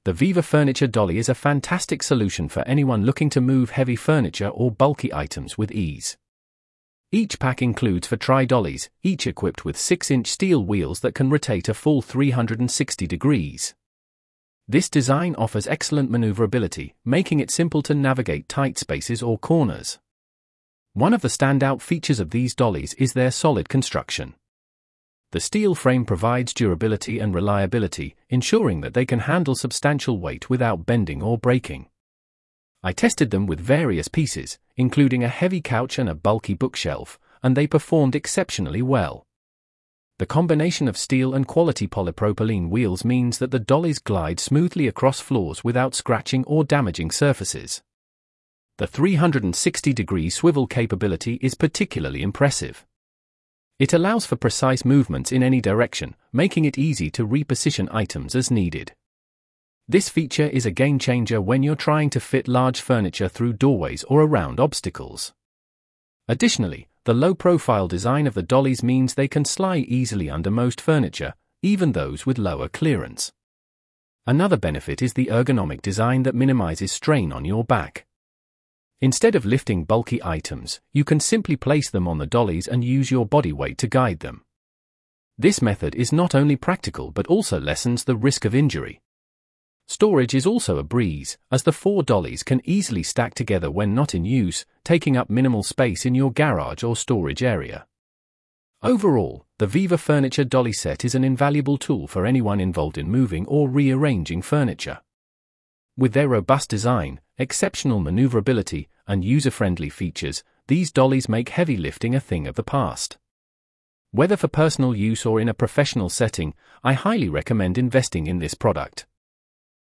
The Viva Furniture Dolly is a fantastic solution for anyone looking to move heavy furniture or bulky items with ease. Each pack includes 4 tri-dollies, each equipped with 6-inch steel wheels that can rotate a full 360 degrees. This design offers excellent maneuverability, making it simple to navigate tight spaces or corners. One of the standout features of these dollies is their solid construction. The steel frame provides durability and reliability, ensuring that they can handle substantial weight without bending or breaking. I tested them with various pieces, including a heavy couch and a bulky bookshelf, and they performed exceptionally well. The combination of steel and quality polypropylene wheels means that the dollies glide smoothly across floors without scratching or damaging surfaces. The 360-degree swivel capability is particularly impressive. It allows for precise movements in any direction, making it easy to reposition items as needed. This feature is a game-changer when you're trying to fit large furniture through doorways or around obstacles. Additionally, the low-profile design of the dollies means they can slide easily under most furniture, even those with lower clearance. Another benefit is the ergonomic design that minimizes strain on your back. Instead of lifting bulky items, you can simply place them on the dollies and use your body weight to guide them. This method is not only practical but also lessens the risk of injury. Storage is also a breeze, as the 4 dollies can easily stack together when not in use, taking up minimal space in your garage or storage area. Overall, the Viva Furniture Dolly set is an invaluable tool for anyone involved in moving or rearranging furniture. With their robust design, exceptional maneuverability, and user-friendly features, these dollies make heavy lifting a thing of the past. Whether for personal use or in a professional setting, I highly recommend investing in this product.